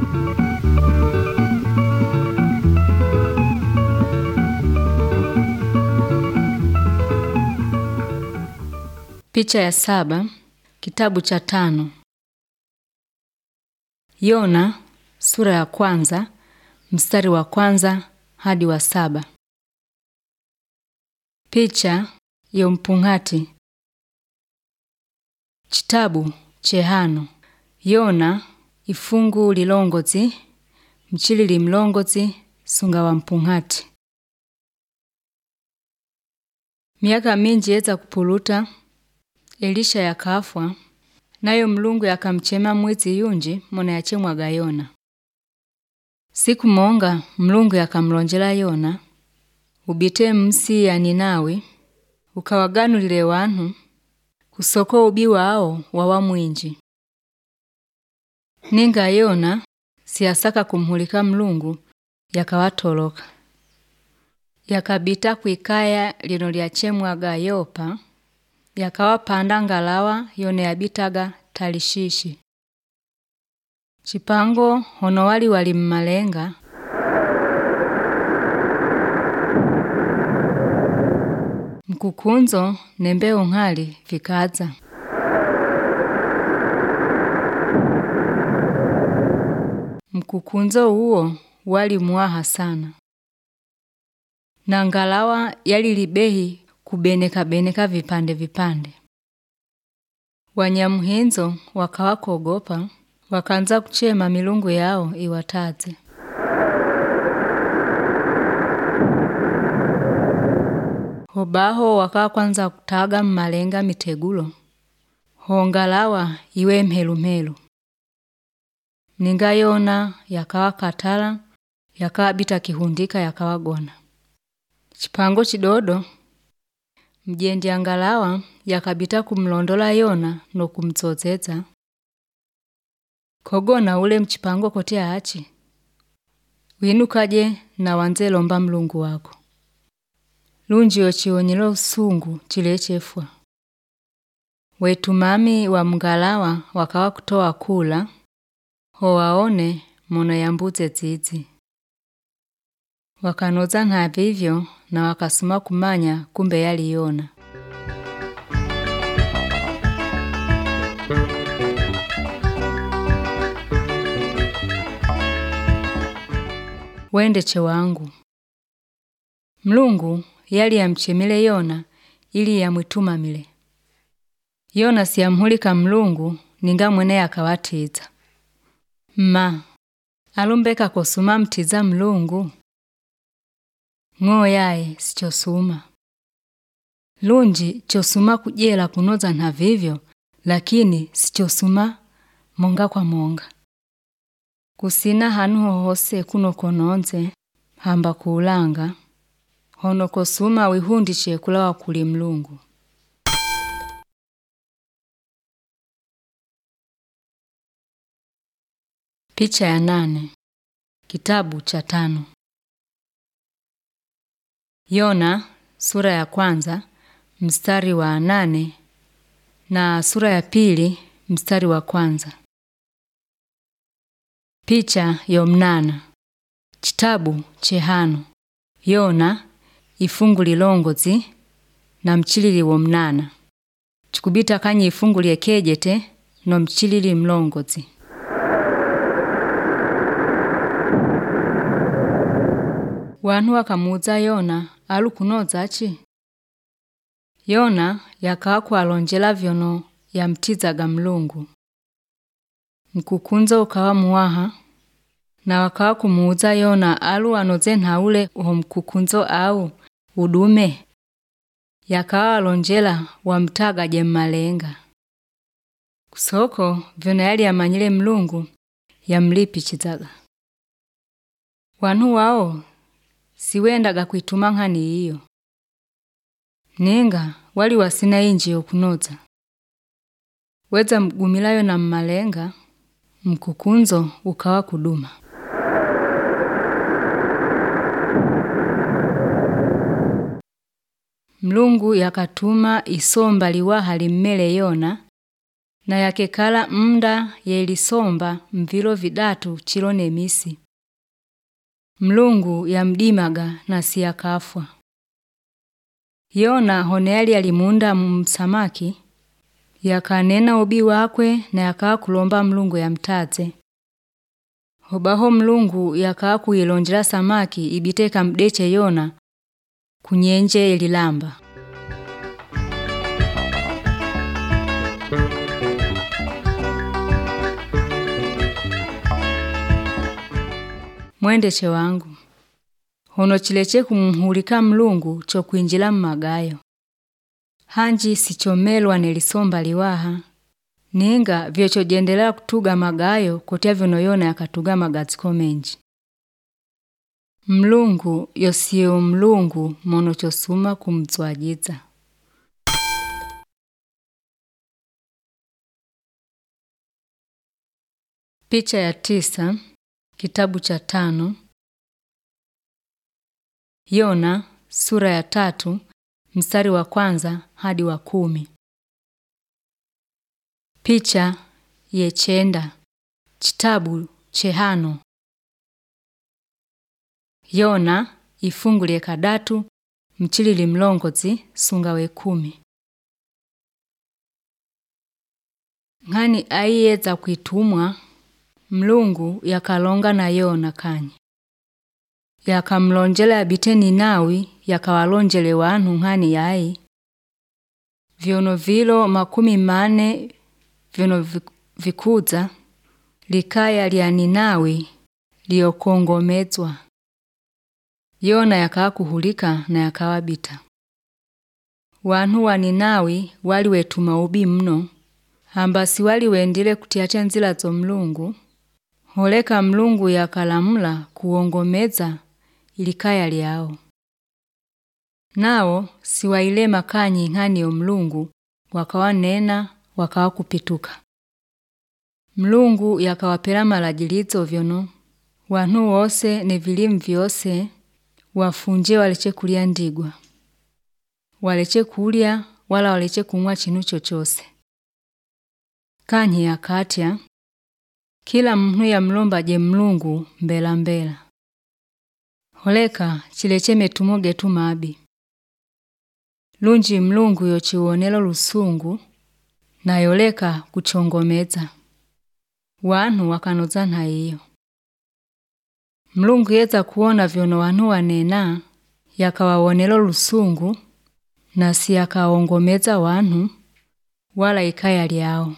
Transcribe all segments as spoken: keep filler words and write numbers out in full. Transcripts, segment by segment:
Picha ya saba, kitabu cha tano. Yona, sura ya kwanza, mstari wa kwanza hadi wa saba. Picha ya mpungati. Chitabu chehano. Yona, ifungu lilongozi, mchili limlongozi, sunga wa mpungati. Miaka mingi eza kupuluta, Elisha yakafwa, nayo Mlungu yakamchema mwezi yunji mona yachemwaga Yona. Siku monga Mlungu yakamlonjela Yona, ubite msi ya Ninawi, ukawaganulile wantu, kusoko ubi wao wawa mwinji. Ninga Yona siyasaka kumhulika Mlungu yakawatoloka. Yakabita kuikaya lino lyachemwaga Yopa, yakawa panda ngalawa yone yabitaga Talishishi. Chipango hono wali wali mmalenga, mkukunzo nembeo ngali vikaza. Mkukunzo huo wali muaha sana. Na ngalawa yali libehi kubeneka beneka vipande vipande. Wanyamuhenzo wakawako ogopa, wakanza kuchema milungu yao iwataze. Hobaho wakawa kwanza kutaga mmalenga mitegulo. Hongalawa iwe mhelu mhelu. Ninga Yona yakawa katala, yakawa bita kihundika yakawa gona. Chipango chidodo, mjendi angalawa yakabita kumlondola Yona no kumtsozeza. Kogona ule mchipango kotea hachi. Winukaje na wanze lomba Mlungu wako. Lunji ochionyelo usungu chilechefwa. Wetu mami wa mngalawa wakawa kutoa kula, ho waone mona yambuze zizi. Wakanoza na vivyo na wakasuma kumanya kumbe yali Yona. Wende che wangu. Mlungu yali ya mchemile Yona ili ya mwituma mile. Yona siyamhulika Mlungu ninga mwene yakawatiza. Ma, alumbeka kosuma mtiza Mlungu. Ngo yae sichosuma. Lunji chosuma kujela kunoza na vivyo, lakini sichosuma monga kwa monga. Kusina hanu hohose kuno kononze, hamba kuulanga, hono kosuma wihundishe kulawa kuli Mlungu. Picha ya nane, kitabu cha tano. Yona, sura ya kwanza, mstari wa nane, na sura ya pili, mstari wa kwanza. Picha yomnana. Chitabu chehano. Yona, ifungu lilongozi, na mchilili womnana. Chikubita kanyi ifungu liekejete, no mchilili mlongozi. Wanu wakamuza Yona, alu kunoza achi. Yona yakawa kualonjela vyono ya mtizaga Mlungu. Mkukunzo ukawa muaha, na wakawa kumuza Yona alu anoze na ule uho mkukunzo au udume. Yakawa alonjela wa mtaga jemmalenga. Kusoko vyono yali ya manyile Mlungu ya mlipi chizaga. Wanu wao siwendaga kuitumangani hiyo. Ninga wali wasina inji okunoza. Weza mgumilayo na mmalenga, mkukunzo ukawa kuduma. Mlungu yakatuma isomba liwaha limmele Yona, na yakekala mda yelisomba mvilo vidatu chilone misi. Mlungu yamdimaga na siyakafwa. Yona honeli alimunda msamaki, yakanena ubi wakwe na yakaa kulomba Mlungu yamtaze. Hobaho Mlungu yakaa kuyilonjela samaki ibiteka mdeche Yona kunyenje ililamba. Mwendeche wangu, hono chileche kumuhulika Mlungu cho kuinjila mmagayo. Hanji sichomelwa nelisomba liwaha, ninga vyocho jendelea kutuga magayo kotia vyono Yona yakatuga magaziko menji. Mlungu yosiyo Mlungu mono chosuma kumzwajiza. Picha ya tisa, kitabu cha tano. Yona, sura ya tatu, mstari wa kwanza hadi wa kumi. Picha ye chenda, chitabu chehano. Yona, ifungulie kadatu, mchilili mlongozi, sungawe kumi. Ngani aiyeza kuitumwa, Mlungu yakalonga na Yona kanyi. Yakamlonjele abite Ninawi yakawalonjele wanu ngani yai. Vyono vilo makumi mane vyono vikuza likaya lya Ninawi liokongomezwa. Yona yakaa kuhulika na yakawabita. Wanu wa Ninawi wali wetuma ubi mno, hambasi wali wendile kutiacha nzila zo Mlungu. Holeka Mlungu yakalamula kuongomeza ilikaya liao. Nao siwaile makanyi ngani yo Mlungu wakawa nena wakawa kupituka. Mlungu yakawapela malajilizo vyono, wanu wose ne vilimu vyose wafunje waleche kulia ndigwa. Waleche kulia wala waleche kumwa chinu chochose. Kanyi ya katia, kila mnu ya mlomba je Mlungu mbela mbela. Holeka chileche metumoge tumabi. Lunji Mlungu yochiwonelo lusungu na yoleka kuchongomeza. Wanu wakanozana iyo. Mlungu yeza kuona vyono wanu wanena yakawawonelo lusungu na siyakaongomeza wanu wala ikaya liao.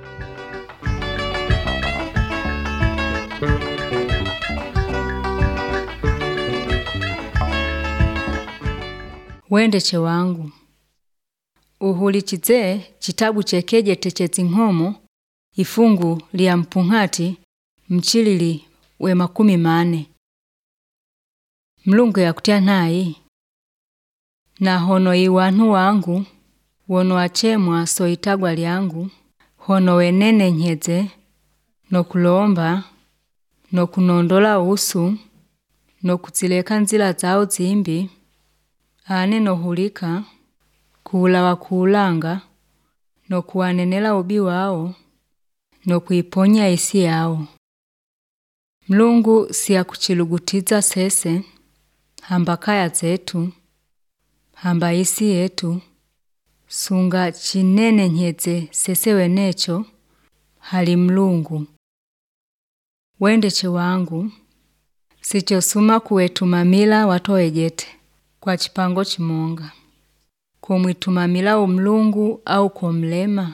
Wendeche wangu, uhulichize chitabu chekeje techezi nghomo, ifungu liya mpunghati, mchilili we makumi mane. Mlungu ya kutia nai, na hono iwanu wangu, wono achemwa so itagwa liangu, hono wenene nyeze, no kulomba, no kunondola usu, no kutileka nzila zao zimbi, ane no hulika, kuula wa kuulanga, no kuwanenela ubi wao, no kuiponya isi yao. Mlungu siya kuchilugutiza sese, hamba kaya zetu, hamba isi yetu, sunga chinene nyeze sese wenecho, hali Mlungu. Wendeche wangu, sichosuma kuwetumamila watoejete. Kwa chipango chimonga. Kumwitumamila umlungu au kumlema.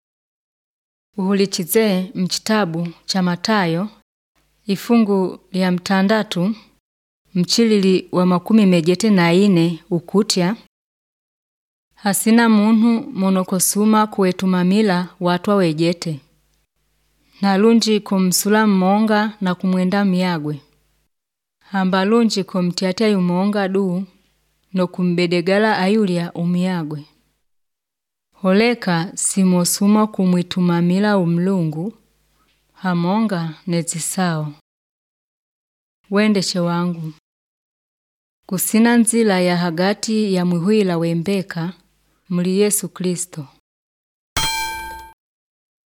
Uhulichize mchitabu cha Matayo, ifungu liya mtandatu, mchilili wa makumi mejete na ine ukutia. Hasina muntu monokosuma kuwetumamila watwa wejete. Na lunji kumsula mmonga na kumwenda miagwe. Hamba lunji kumtiatia yumonga duu, no kumbedegala ayulia umiagwe. Holeka simosuma kumwitumamila umlungu, hamonga nezisao. Wendeche wangu, kusina nzila ya hagati ya mwihuila wembeka, muli Yesu Kristo.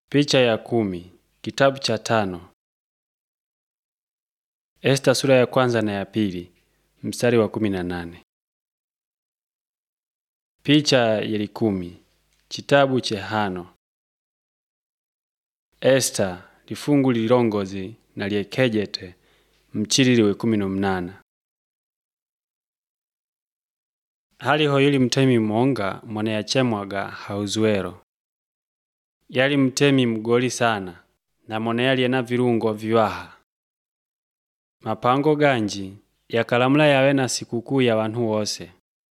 Picha ya kumi, kitabu cha tano. Esta sura ya kwanza na ya pili, mstari wa kumi na nane. Picha ya kumi, kitabu cha hano. Esta lifungu lilongozi na liekejete mchilili we kumi na mnana. Hali hoyuli mtemi monga mwene yachemwaga Ahasuero. Yali mtemi mgoli sana na mwene yali ena virungo viwaha. Mapango ganji yakalamula yawe na sikukuu ya wantu wose.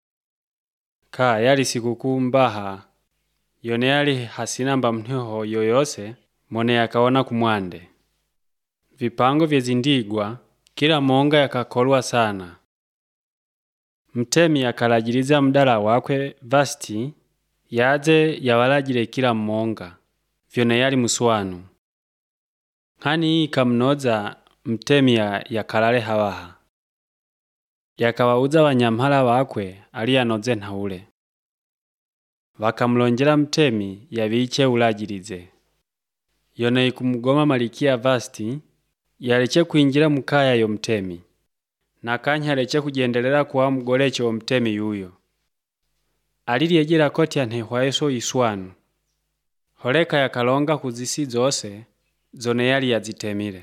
Ka yali sikukuu mbaha yone yali hasinamba mnyoho yoyose mwene yakaona kumwande. Vipango vyezindigwa kila monga yakakolwa sana. Mtemi yakalajiliza mdala wakwe Vasti yaze yawalajile kila monga vyone yali muswanu. Hani ikamnoza mtemi ya yakalale hawaha. Yakawauza wanyamhala wakwe aliyanoze nhaule. Wakamlonjela mtemi yaviche ulajilize. Yone ikumugoma malikia Vasti yaleche kuinjila mukaya yo mtemi. Na kanya yaleche kujendelela kwa mgoleche wa mtemi yuyo. Aliliyejila koti ya nhehwaeso iswanu. Holeka yakalonga kuzisi zose zone yali yazitemile.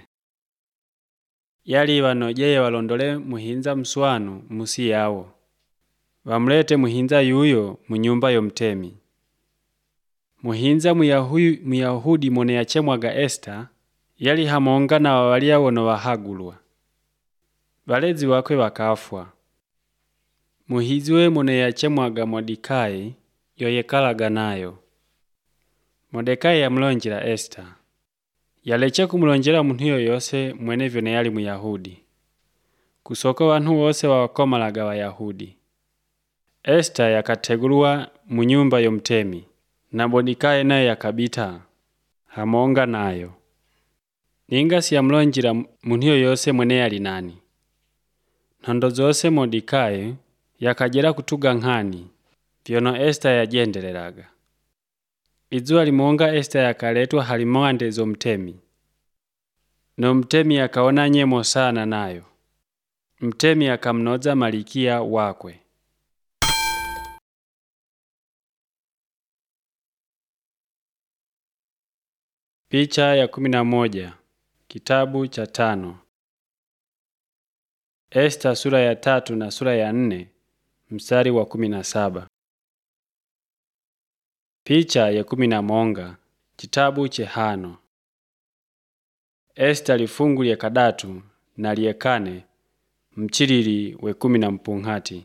Yali wanojeye walondole muhinza mswanu musi yawo. Wamlete muhinza yuyo munyumba yo mtemi. Muhinza muyahudi, muyahudi mwene yachemwaga Esta yali hamonga na wawalia wono wahagulwa. Walezi wakwe wakafwa. Muhizwe mwene yachemwaga Mordekai yoyekalaga nayo. Mordekai yamlonjela Esta. Yaleche kumulonjela muntu yoyose mwene vyone yali muyahudi. Kusoko wantu wose wawakomalaga Wayahudi. Esta yakategulwa munyumba yo mtemi. Na Mordekai nayo yakabita hamonga nayo. Ninga siyamlonjela muntu yoyose mwene yali nani. Nhondo zose Mordekai yakajela kutuga nkhani vyono Esta yajendelelaga. Izuwa limonga Esta yakaletwa halimwande zo mtemi. No mtemi yakaona nyemo sana nayo. Mtemi yakamnoza malikia wakwe. Picha ya kumi na moja, kitabu cha tano. Esta sura ya tatu na sura ya nne, mstari wa kumi na saba. Picha ya kumi na monga, kitabu cha hano. Esta lifungu lye kadatu na liekane mchilili we kumi na mpunghati.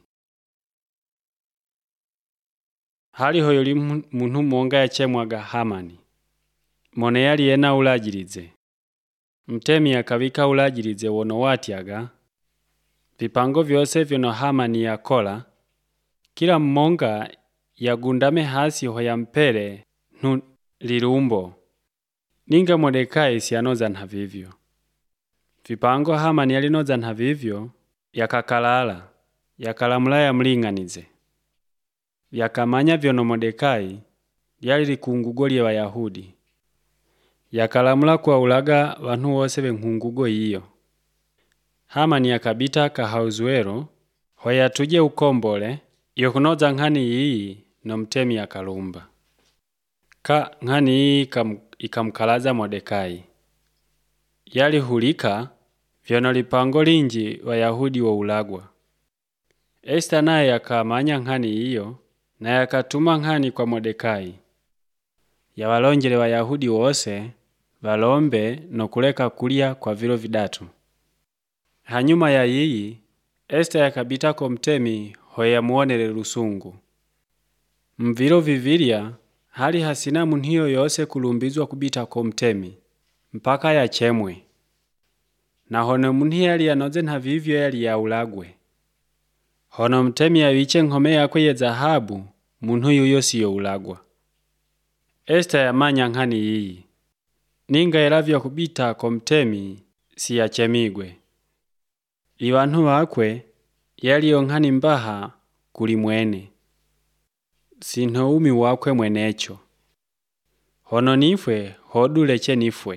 Hali hoyoli muntu monga yachemwaga Hamani. Mwene yali ena ulajilize. Mtemi yakavika ulajilize wono watyaga. Vipango vyose vyono Hamani yakola. Kila mmonga yagundame hasi hoya mpele nu lilumbo. Ninga Mordekai siyanoza nhavivyo. Vipango Hamani yalinoza nhavivyo yakakalala. Yakalamula ya mlinganize. Yakamanya vyono Mordekai yali likungugo lye Wayahudi. Yakalamula kwa ulaga wantu wose benkungugo iyo. Hamani yakabita ka Ahasuero hoya tuje ukombole yokunoza nkhani iyi no mtemi yakalumba. Ka nkhani iyi ikamkalaza Mordekai. Yali hulika vyono lipango linji Wayahudi wa ulagwa. Esta naye yakamanya nkhani iyo na yakatuma nkhani kwa Mordekai. Yawalonjele Wayahudi wose walombe no kuleka kulia kwa vilo vidatu. Hanyuma ya yiyi, Esta yakabita ko mtemi hoya muonele lusungu. Mvilo vivilya hali hasina muntu yoyose kulumbizwa kubita ko mtemi mpaka yachemwe. Na hono muntu yali yanoze nhavivyo yali ya ulagwe. Hono mtemi yawiche nkome yakwe ye zahabu muntu yuyo siyo ulagwa. Esta yamanya nkhani iyi. Ninga yalavya kubita ko mtemi siyachemigwe. Iwantu wakwe yali yonkhani mbaha kuli mwene. Sinto umi wakwe mwenecho. hono nifwe hodulece nifwe.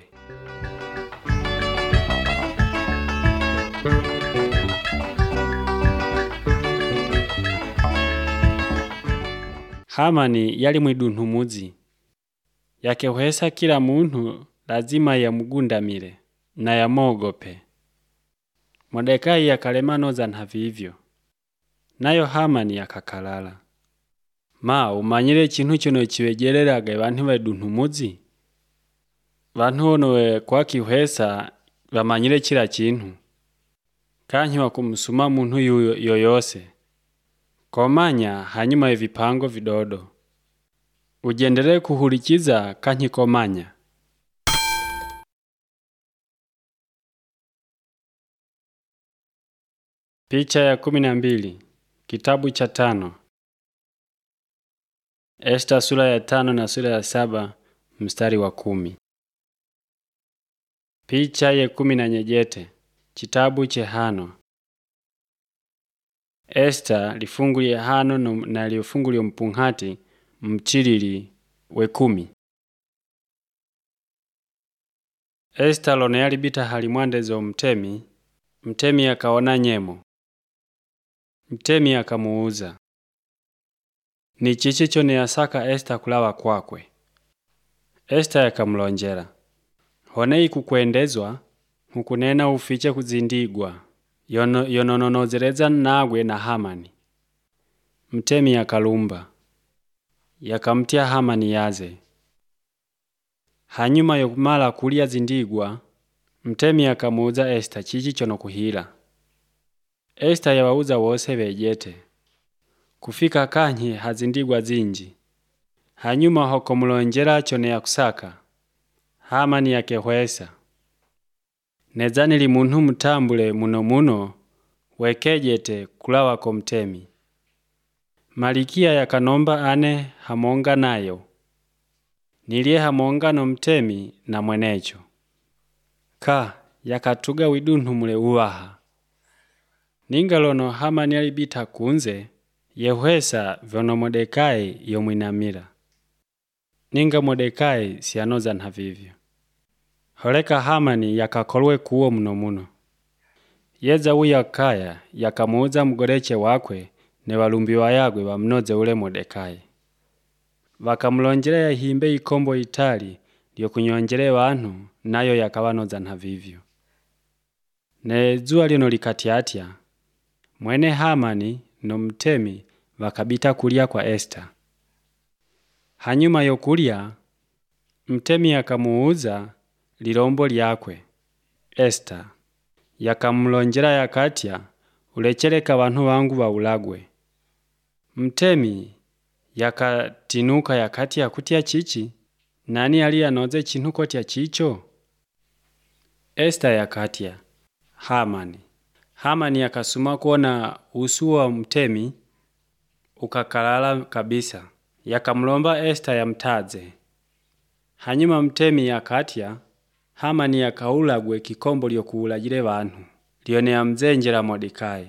Hamani yali mwidunhumuzi. Yakehwesa kila muntu lazima yamugundamile na yamogope. Mordekai yakalema noza nhavivyo. Nayo Hamani yakakalala. Ma umanyire ikintu kino kibegereraga bantu badunhumuzi? Bantu ono kwa kihwesa bamanyire kila kintu. Kanyi wakumusuma muntu yoyose. Komanya hanyuma evipango vidodo. Ujendelee kuhurikiza kanyi komanya. Picha ya kumi na mbili. Kitabu cha tano. Esta sura ya tano na sura ya saba mstari wa kumi. Picha ya kumi na nyejete. Kitabu che hano. Esta lifungu ya hano na lifungu ya mpunghati mchilili we kumi. Esta lone yalibita halimwandezo mtemi. Mtemi akaona nyemo. Mtemi akamuuza. Ni chichi chone yasaka Esta kulawa kwakwe. Esta yakamlonjera. Honei kukwendezwa, hukunena ufiche kuzindigwa. Yono, yonononozereza nagwe na Hamani. Mtemi yakalumba. Yakamtia Hamani yaze. Hanyuma yokumala kulia zindigwa, mtemi yakamuuza Esta chichi chono kuhila. Esta yawauza wose bejete. Kufika kanyi hazindigwa zinji. Hanyuma hoko mulonjera chone ya kusaka. Hamani yakehwesa. Nezani li muntu mutambule muno muno wekejete kulawa ko mtemi. Malikia yakanomba ane hamonga nayo. Nilie hamonga no mtemi na mwenecho. Ka yakatuga widunhu mule uwaha. Ningalono Hamani alibita kunze, yehwesa vyono Mordekai yomwinamira. Ninga Mordekai sianoza nhavivyo. Holeka Hamani yakakolwe kuwo muno muno. Yeza uya kaya yakamuuza mgoreche wakwe ne walumbiwa yagwe wamnoze ule Mordekai. Wakamlonjere ya himbe ikombo itali liyo kunyonjere wantu nayo yakawanoza nhavivyo. Ne zuwa lino likatiatia. Mwene Hamani no mtemi wakabita kulia kwa Esta. Hanyuma yokulia, mtemi yakamuuza lilombo lyakwe. Esta yakamlonjera yakatia ulecheleka wantu wangu wa ulagwe. Mtemi yakatinuka yakatia kutia chichi. Nani alia noze chinuko tia chicho? Esta yakatia Hamani. Hamani yakasuma kuona usu wa mtemi ukakalala kabisa. Yakamlomba Esta ya mtaze. Hanyuma mtemi yakatia Hamani yakaulagwe kikombo liyo kuulajire bantu. Lione ya mzenjera Mordekai.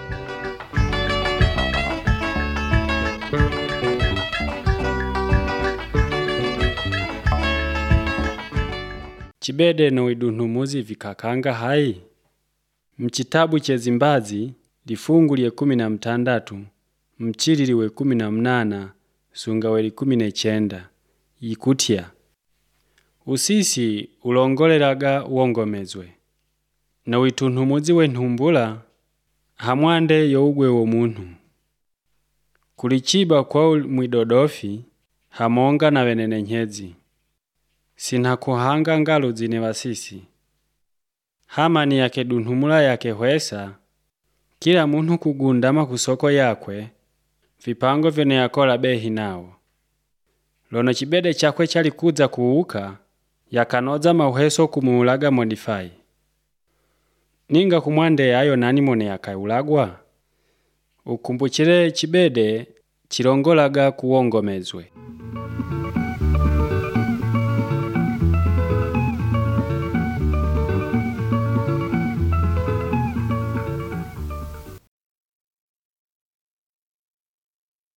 Chibede no idunhumuzi vikakanga hai. Mchitabu chezimbazi lifungu liye kumi na mtandatu. Mchilili we kumi na mnana. Sungaweli kumi na chenda. Yikutia. Usisi ulongoleraga uongomezwe. Na witunhumuzi we nhumbula. Hamwande yougwe wo muntu. Kulichiba kwa mwidodofi. Hamonga na wenene nyezi. Sinakuhanga ngalo zine wasisi. Hamani yake dunhumula yake hwesa. Kila muntu kugundama kusoko yakwe. Vipango vyone yakola behi nao. Lono chibede chakwe chali kuza kuuka. Yakanoza mahuheso kumuulaga Mordekai. Ninga kumwande yayo nani mone yakaulagwa? Ukumbuchire chibede chilongolaga kuongomezwe.